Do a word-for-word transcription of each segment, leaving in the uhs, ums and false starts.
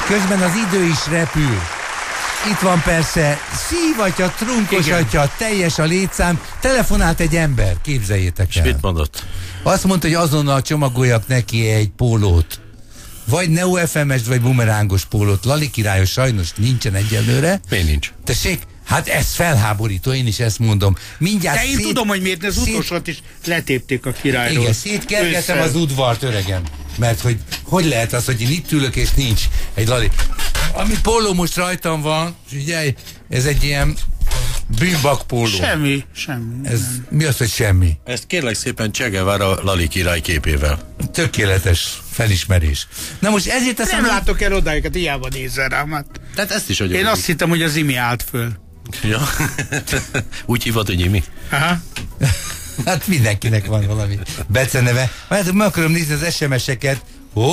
közben az idő is repül. Itt van persze szívatja, trunkosatja, teljes a létszám. Telefonált egy ember, képzeljétek el. És mit mondott? Azt mondta, hogy azonnal csomagoljak neki egy pólót. Vagy Neo ef em-es, vagy bumerángos pólót. Lali királyos sajnos nincsen egyelőre. Miért nincs? Tessék, hát ez felháborító, én is ezt mondom. Mindjárt De én szét, tudom, hogy miért, az szét, utolsót is letépték a királyról. igen, szétkergetem az udvart, öregem. Mert hogy hogy lehet az, hogy én itt ülök és nincs egy Lali. Ami póló most rajtam van, figyelj, ez egy ilyen bűnbak póló. Semmi, semmi. Ez, mi az, hogy semmi? Ezt kérlek szépen Che Guevara Lali király képével. Tökéletes felismerés. Na most ezért azt Nem mondom, látok el odáikat, hiába nézzel rám. Hát. Tehát ezt is adjuk. Én azt hittem, hogy az Imi állt föl. Ja. Úgy hívod, hogy Imi? Aha. hát mindenkinek van valami beceneve. Mert meg akarom nézni az es em es-eket. Ó,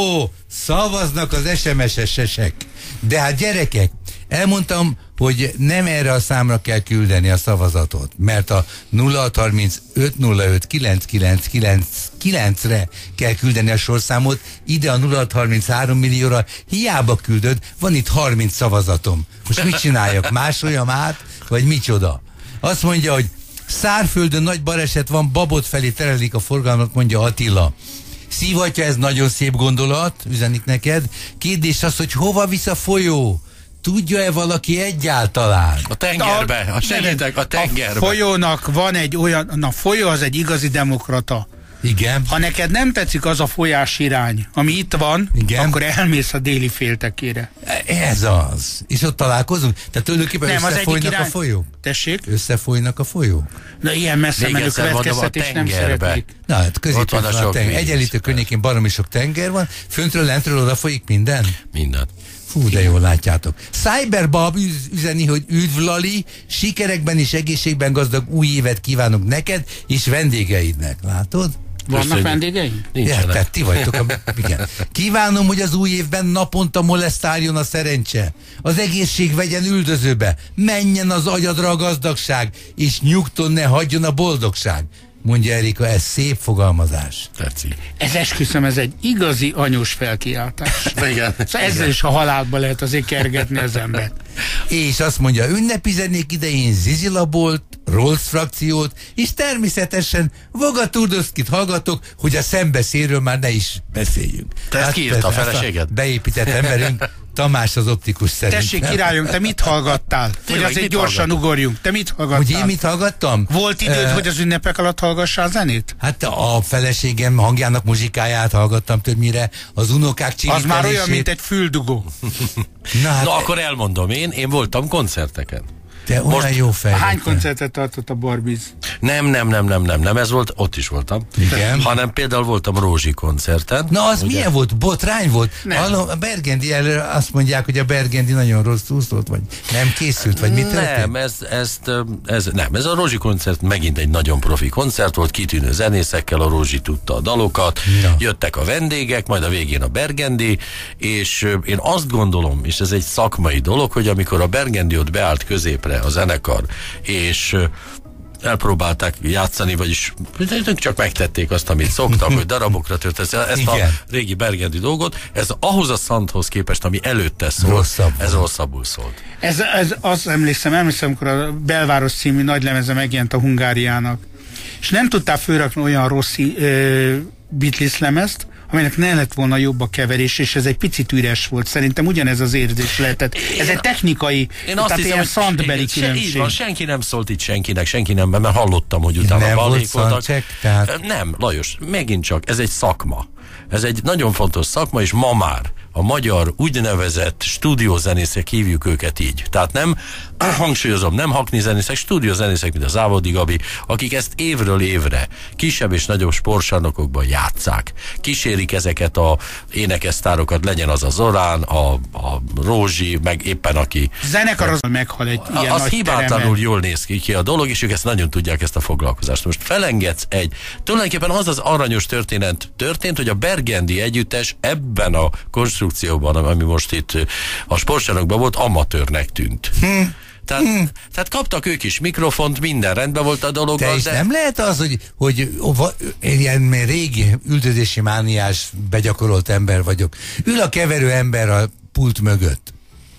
szavaznak az es em es-esek. De hát gyerekek, elmondtam, hogy nem erre a számra kell küldeni a szavazatot, mert a nulla hat harminc öt nulla öt kilenc kilenc kilenc kilenc-re kell küldeni a sorszámot, ide a nulla hat harminc három millióra hiába küldöd, van itt harminc szavazatom. Most mit csináljak? Másoljam át, vagy micsoda? Azt mondja, hogy Szárföldön nagy baleset van, Babot felé terelik a forgalmat, mondja Attila. Szívatja, ez nagyon szép gondolat, üzenik neked. Kérdés az, hogy hova visz a folyó? Tudja-e valaki egyáltalán? A tengerbe, a segítek, a tengerbe. A folyónak van egy olyan, na folyó az egy igazi demokrata. Igen. Ha neked nem tetszik az a folyás irány, ami itt van, igen, akkor elmész a déli féltekére. Ez az. És ott találkozunk? Tehát tulajdonképpen nem, összefolynak irány... a folyók? Tessék? Összefolynak a folyók? Na ilyen messze menő következtetés nem szeretnék. Na hát középen van a tenger. Egyenlítő környékén baromi sok tenger van, föntről, lentről oda folyik minden? Minden. Fú, de jól látjátok. Cyberbab üzeni, hogy üdv Lali, sikerekben és egészségben gazdag új évet kívánok neked és vendégeidnek. Látod? Vannak vendégeink? Ja, tehát ti vagytok. A, igen. Kívánom, hogy az új évben naponta molesztáljon a szerencse. Az egészség vegyen üldözőbe. Menjen az agyadra a gazdagság, és nyugton ne hagyjon a boldogság. Mondja Erika, ez szép fogalmazás. Tetszik. Ez esküszöm, ez egy igazi anyós felkiáltás. Igen. Szóval ezzel is a halálba lehet azért kergetni az embert. És azt mondja, ünnepi zenék idején Zizilabolt, Rolls frakciót, és természetesen Voga Turdoszkit hallgatok, hogy a szembeszéről már ne is beszéljünk. Te ezt hát, kiírta a feleséged? Beépített emberünk, Tamás az optikus szerint. Tessék, királyom, te mit hallgattál? Tényleg, hogy azért gyorsan hallgattál? Ugorjunk. Te mit hallgattál? Hogy én mit hallgattam? Volt időd, uh, hogy az ünnepek alatt hallgassál zenét? Hát a feleségem hangjának muzsikáját hallgattam többnyire, az unokák csiripelését. Az már olyan, mint egy füldugó. Na, hát Na akkor elmondom, én, én voltam koncerteken. Te olyan most jó fej. Hány koncertet tartott a Barbiz? Nem, nem, nem, nem, nem, nem, ez volt, ott is voltam. Igen. Hanem például voltam Rózsi koncerten. Na az ugye? milyen volt? Botrány volt? Hallom, a Bergendi előre azt mondják, hogy a Bergendi nagyon rosszul szólt, vagy nem készült, vagy mit történt? Nem, ez, ezt, ez, nem, ez a Rózsi koncert megint egy nagyon profi koncert volt, kitűnő zenészekkel, a Rózsi tudta a dalokat, ja. Jöttek a vendégek, majd a végén a Bergendi, és én azt gondolom, és ez egy szakmai dolog, hogy amikor a Bergendi ott beállt középre a zenekar, és elpróbálták játszani, vagyis csak megtették azt, amit szoktak, hogy darabokra tört ezt a régi Bergendi dolgot, ez ahhoz a szanthoz képest, ami előtte szólt, rosszabb ez rosszabbul szólt. Ez, ez azt emlékszem, emlékszem, amikor a Belváros című nagy lemeze megjelent a Hungáriának, és nem tudtál fölrakni olyan rossz ö, Beatles lemezt, aminek ne lett volna jobb a keverés, és ez egy picit üres volt. Szerintem ugyanez az érzés lehetett. Ez egy technikai, én tehát azt hiszem, ilyen szantbeli különbség. Így van, senki nem szólt itt senkinek, senki nem, mert hallottam, hogy utána nem ballékoltak. volt szantcsek, tehát... Nem, Lajos, megint csak, ez egy szakma. Ez egy nagyon fontos szakma, és ma már a magyar úgynevezett stúdiózenészek, hívjuk őket így. Tehát nem, hangsúlyozom, nem haknizenészek, stúdiózenészek, mint a Závodi Gabi, akik ezt évről évre kisebb és nagyobb sportcsarnokokban játsszák. Kísérik ezeket a énekesztárokat, legyen az a Zorán, a, a Rózsi, meg éppen aki... Zenekar az meghal egy ilyen az nagy hibátlanul teremben. Jól néz ki, ki a dolog, és ők ezt nagyon tudják, ezt a foglalkozást. Most felengedsz egy... Tulajdonképpen az az aranyos történet történt, hogy a Bergendi együttes ebben a konstrukcióban, ami most itt a sportcsarnokban volt, amatőrnek tűnt. Hm. Tehát, hm. tehát kaptak ők is mikrofont, minden rendben volt a dologgal. Te is de... nem lehet az, hogy, hogy ilyen régi üldözési mániás, begyakorolt ember vagyok. Ül a keverő ember a pult mögött.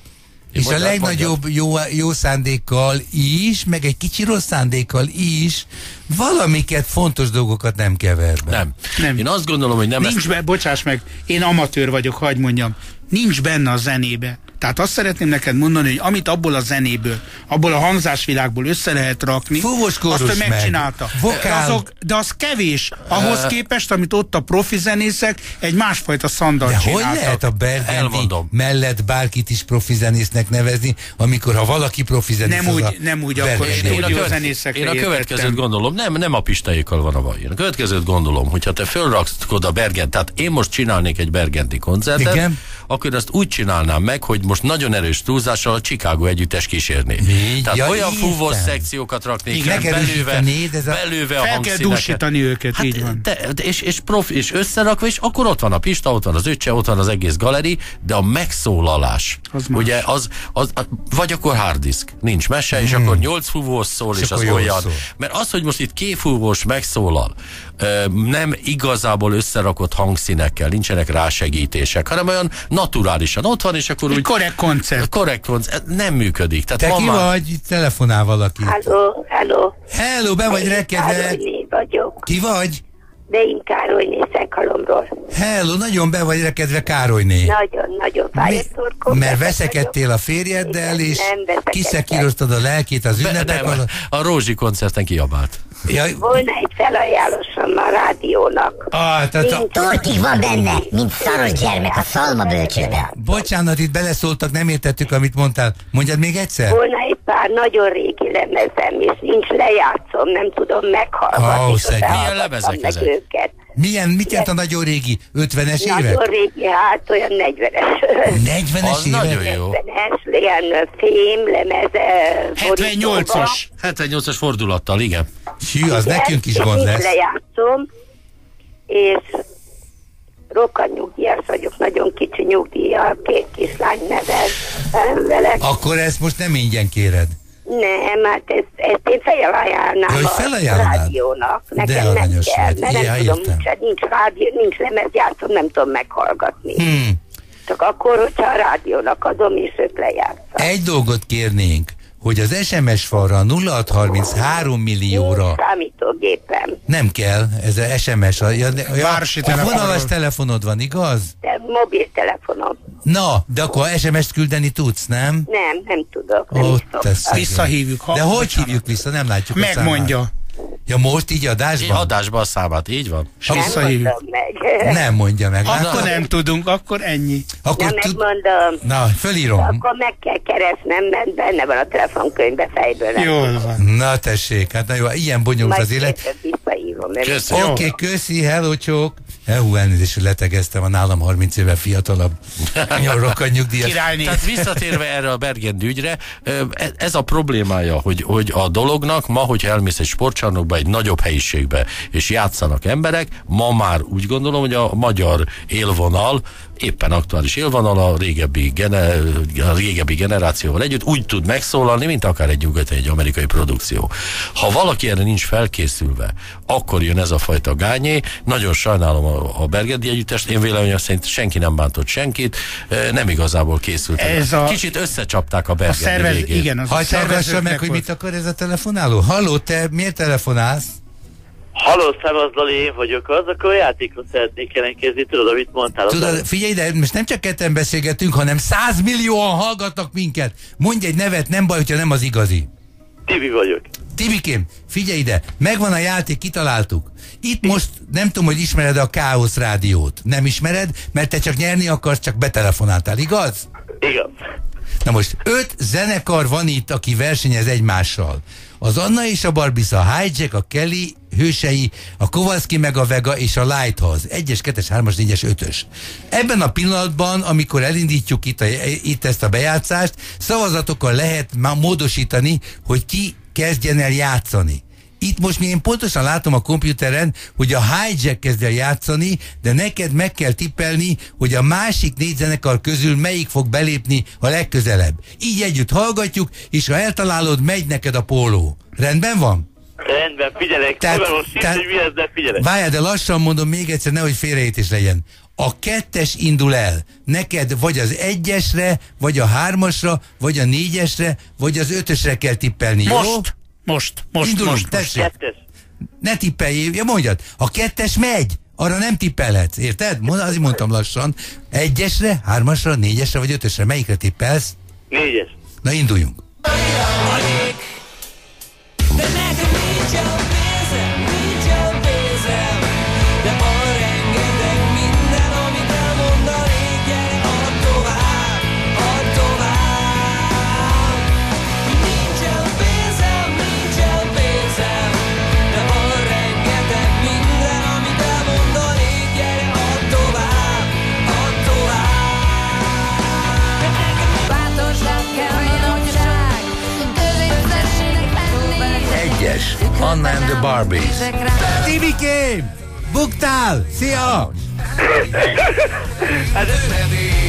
Én és a mondjam, legnagyobb jó, jó szándékkal is, meg egy kicsi rossz szándékkal is valamiket, fontos dolgokat nem kever be. Nem. Nem. Én azt gondolom, hogy nem Nincs ezt... be, bocsáss meg, én amatőr vagyok, hagyd mondjam. Nincs benne a zenébe. Tehát azt szeretném neked mondani, hogy amit abból a zenéből, abból a hangzásvilágból össze lehet rakni, Fúvós kórus azt ő meg, megcsinálta. vokál. De, azok, de az kevés. Ahhoz képest, amit ott a profi zenészek egy másfajta szandalt De csináltak. hogy lehet a Bergendi Elmondom. mellett bárkit is profi zenésznek nevezni, amikor ha valaki profi zenész, Nem az úgy, a nem úgy akkor Bergendi. Én a, stúdió követ, zenészekre én a következőt értettem. gondolom, nem, nem a pistáikkal van a baj. Én a következőt gondolom, hogyha te fölrakod a Bergent, tehát én most csinálnék egy Bergendi koncertet, Igen. akkor azt úgy csinálnám meg, hogy most nagyon erős túlzással a Chicago együttes kísérné. Mi? Tehát Ja, olyan értem. fúvós szekciókat raknék, Igen, fel, belőve, megerősítenéd, ez a- belőve a Fel kell hangszíneket. dúsítani őket, Hát, így van. de, de, és, és, profi, és összerakva, és akkor ott van a Pista, ott van az öccse, ott van az egész galeri, de a megszólalás, Az más. ugye az, az, az, vagy akkor harddisk, nincs mese, és akkor nyolc fúvós szól, és, És és az akkor jól olyan. szól. Mert az, hogy most itt kéfúvós megszólal, ö, nem igazából összerakott hangszínekkel, nincsenek rásegítések, hanem olyan naturálisan ott van, és akkor Egy úgy korrekt koncert. korrekt koncert, nem működik. Tehát Te van ki már- vagy? Itt telefonál valaki. Halló, halló. Hello, be vagy rekedve. Károlyné vagyok, Ki vagy? de én Károlyné Szekhalomról. Hello, nagyon be vagy rekedve, Károlyné. Nagyon-nagyon fáj a torkom. Mert beteg veszekedtél a férjeddel, Igen, és nem veszekedtem. kiszekíroztad a lelkét az Be- ünnepek nem, alatt. a Rózsi koncerten kiabált. Jaj, vagyok. Volna egy felajánlásom a rádiónak. ah, tehát a, Tortig van benne, mint szaros gyermek a szalma bölcsőbe. bocsánat, itt beleszóltak, nem értettük, amit mondtál. Mondjad még egyszer? Volna egy pár nagyon régi lemezem, és nincs lejátszom, nem tudom meghallgatni. Ó, sose szegény. hallgattam Milyen lemezek meg ezek? őket. Milyen, mit jelent a nagyon régi? ötvenes Nagyon évek? régi, hát olyan negyvenes. negyvenes Az nagyon évek? jó. negyvenes, ilyen fém, lemeze. hetvennyolcas. hetvennyolcas fordulattal, igen. Hű, az nekünk is gond lesz. Lejátszom, és rokkantnyugdíjas vagyok, nagyon kicsi nyugdíjjal, két kislány nevel vele. Akkor ezt most nem ingyen kéred. Nem, hát ezt, ezt én felajánlnám Ja, hogy a felajánlnád? rádiónak. De Nekem nem aranyos kell, vagy. mert Ja, nem tudom, értem. nincs, nincs rádió, nincs lemezjátszom, nem tudom meghallgatni. Hmm. Csak akkor, hogyha a rádiónak adom, és ők lejátszom. Egy dolgot kérnénk, hogy az es em es falra nulla hat harminc három millióra Nincs számítógépem, nem kell, ez az es em es. A, ja, ja, Városi a telefonról. vonalas telefonod van, igaz? de mobiltelefonom. Na, de akkor es em es-t küldeni tudsz, nem? Nem, nem tudok. Nem Ó, is te szoktam. szegény. Visszahívjuk. Ha, De hogy bocsánat. hívjuk vissza? Nem látjuk a számát. Megmondja. Ja, most így Így adásban? adásba a számát, így van. És Nem visszahívjuk. mondom meg. Nem mondja meg. Akkor látod? nem tudunk, akkor ennyi. Akkor Nem tud... megmondom. Na, fölírom. Akkor meg kell keresnem, mert benne van a telefonkönyvbe fejből. nem Jól tudom. van. Na tessék, hát na jó, ilyen bonyolult Majd az élet. később visszaírom. mert- Köszönöm. Oké, okay, köszi, hello, csók. Hú, elnézést, hogy letegeztem a nálam harminc éve fiatalabb. Rokkant nyugdíjas. Királyné. Tehát visszatérve erre a Bergendi ügyre, ö, e- ez a problémája, hogy, hogy a dolognak ma, hogyha elmész egy sportcsarnokba, egy nagyobb helyiségbe, és játszanak emberek, ma már úgy gondolom, hogy a magyar élvonal, éppen aktuális élvonal a régebbi, gene, a régebbi generációval együtt úgy tud megszólalni, mint akár egy nyugati, egy amerikai produkció. Ha valaki erre nincs felkészülve, akkor jön ez a fajta gányé. Nagyon sajnálom a, a Bergendi együttest, én véleményem szerint senki nem bántott senkit, eh, nem igazából készült. Ez a- Kicsit összecsapták a A Bergendi szervez, végén. igen, az a Hagyd hallgassa szervezőknek meg, hogy volt. mit akar ez a telefonáló. Halló, te miért telefonálsz? Halló, szevasz, Dali, én vagyok az, akkor játékot szeretnék jelentkezni, tudod, amit mondtál? Tudod, figyelj, de most nem csak ketten beszélgetünk, hanem százmillióan hallgatnak minket. Mondj egy nevet, nem baj, hogyha nem az igazi. Tibi vagyok. Tibikém, figyelj ide, megvan a játék, kitaláltuk. Itt most nem tudom, hogy ismered a Káosz rádiót. Nem ismered, mert te csak nyerni akarsz, csak betelefonáltál, igaz? Igaz. Na most öt zenekar van itt, aki versenyez egymással. Az Anna és a Barbisa, a Hijack, a Kelly hősei, a Kowalski meg a Vega és a Lighthouse. Egyes, kettes, hármas, négyes, ötös. Ebben a pillanatban, amikor elindítjuk itt, a, itt ezt a bejátszást, szavazatokkal lehet már módosítani, hogy ki kezdjen el játszani. Itt most mi én pontosan látom a komputeren, hogy a Hijack kezd el játszani, de neked meg kell tippelni, hogy a másik négy zenekar közül melyik fog belépni a legközelebb. Így együtt hallgatjuk, és ha eltalálod, megy neked a póló. Rendben van? Rendben, figyelek. Tehát- Tehát, most tehát- hogy mi ez, de figyelek. Várjál, de lassan mondom még egyszer, nehogy félreértés legyen. A kettes indul el. Neked vagy az egyesre, vagy a hármasra, vagy a négyesre, vagy az ötösre kell tippelni, jó? Most, most, most, Indulunk, most, most. tessék. Kettes. Ne tippeljél, ja mondjad, a kettes megy, arra nem tippelhetsz, érted? Mond, azért mondtam lassan. Egyesre, hármasra, négyesre vagy ötösre, melyikre tippelsz? Négyes. Na induljunk. De nekem nincs a pénzem, nincs a pénzem, de van rengeteg minden, amit elmondanék, gyere, add tovább, add tovább. Nincs a pénzem, nincs a pénzem, de van rengeteg minden, amit elmondanék, gyere, add tovább, add tovább. Bátorság kell, nagyság, középszerűnek lenni. Egyes, Anna and the Barbies. Tibikém! Buktál! Szia! Hát